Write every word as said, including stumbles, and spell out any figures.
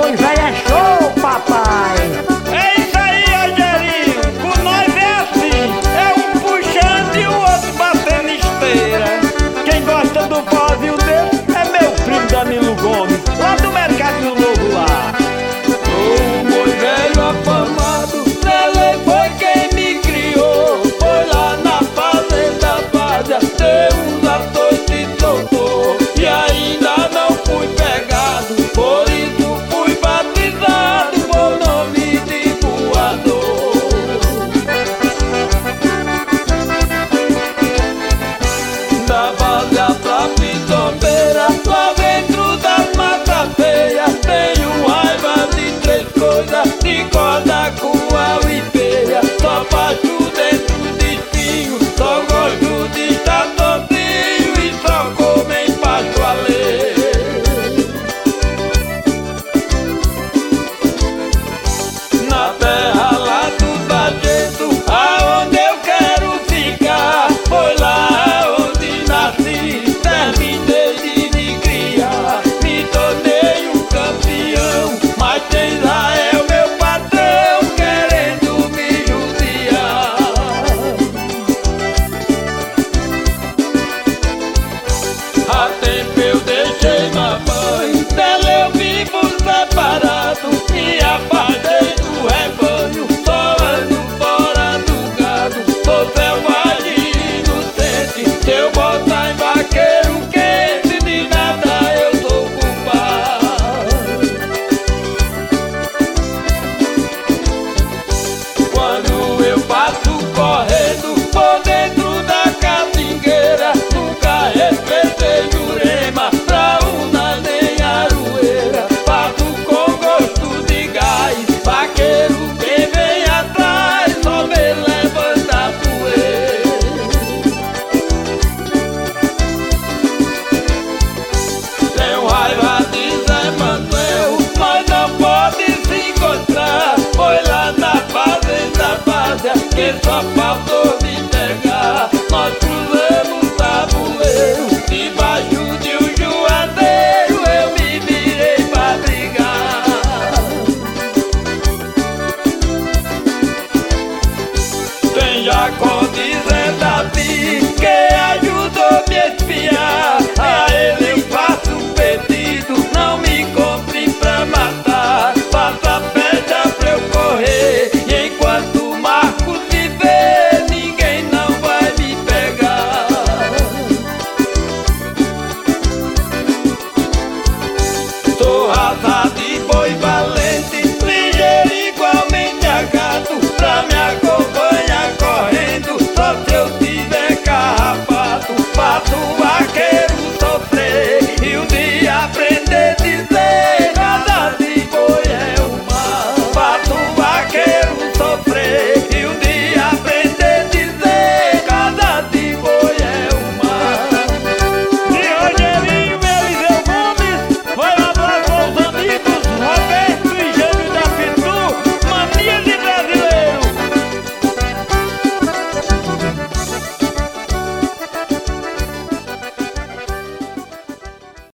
Boi velho é show, papai. É isso aí, Rogerinho. Com nós é assim. É um puxando e o outro batendo esteira. Quem gosta do pozinho dele é meu primo Danilo Gomes, lá do Mercado do Novo lá. Sou um boi velho afamado, Lelê foi quem me criou. Foi lá na fazenda Várzea, deu uns açoites e soltou. E ainda não fui pegado, por isso fui batizado com o nome de voador. Da Várzea pra Pitombeira, lá dentro das matas feias, tenho raiva de três coisas: de corda, cua e peia. Só faço dentro de espinho, só gosto de estar sozinho e só como em pasto alheio. Na terra lá do Sargento, aonde eu quero ficar, foi lá onde nasci, terminei de me criar, me tornei um campeão, mas tem lá é o meu patrão querendo me judiar. Há tempo eu deixei mamãe, dela eu vivo separado, me afastei do rebanho, só ando fora do gado. Sou selvagem e inocente, se eu botar em vaqueiro quente, de nada eu sou culpado. Quando eu passo correndo por dentro da catingueira, nunca respeitei Jurema, pra una nem aroeira. Passo com gosto de gás, vaqueiro quem vem atrás só me levanta a poeira. Tenho raiva de Zé Manuel, mas não pode se encontrar. Foi lá na fazenda Várzea que só faltou